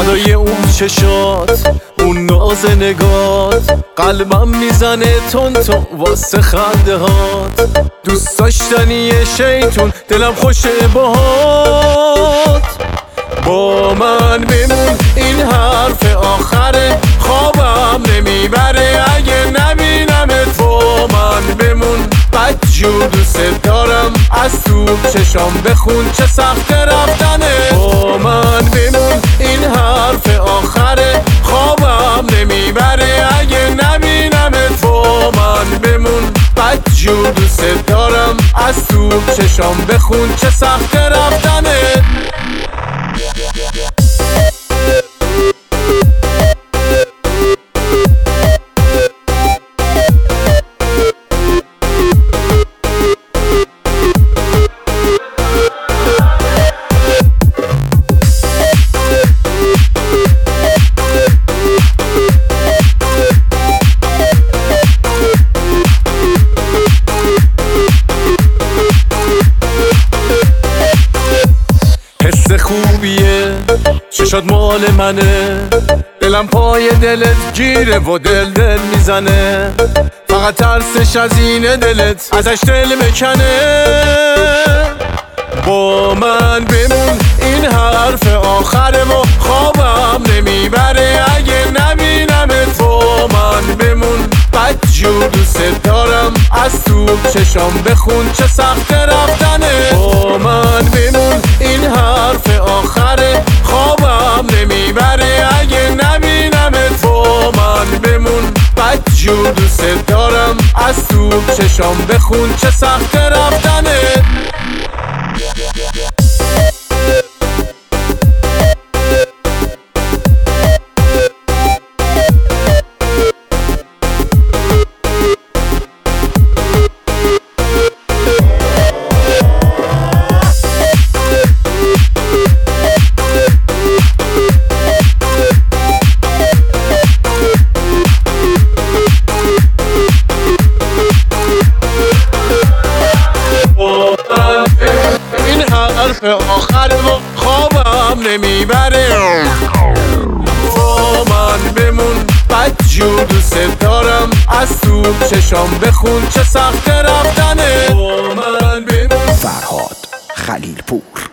فدای اون چشات، اون ناز نگات، قلبم میزنه تون تون واسه خنده هات. دوست داشتنی شیطون، دلم خوشه باهات. با من بمون، این حرف آخره، خوابم نمیبره اگه نبینمت. با من بمون، بدجور دوست دارم، از تو چشام بخون چه سخت رفتنه. با من بمون، این حرف آخره، خوابم نمیبره اگه نبینمت. با من بمون، بدجور دوست دارم، از تو چشام بخون چه سخت رفتنه. حس خوبیه، چشات مال منه، دلم پای دلت گیره و دل میزنه. فقط ترسش از اینه دلت ازش دل مکنه. با من بمون، این حرف آخره و خوابم نمیبره اگه نبینمت. با من بمون، بدجور دوست دارم، از تو چشام بخون چه سخت رفتنه. با من بمون، این حرف آخره، خوابم نمیبره اگه نبینمت. با من بمون، بدجور دوست دارم، از تو چشام بخون چه سخت رفتنه. حرف آخر و خوابم نمیبره. با من بمون، بدجور دوست دارم، از تو چشام بخون چه سخت رفتنه. با من بمون. فرهاد خلیل پور.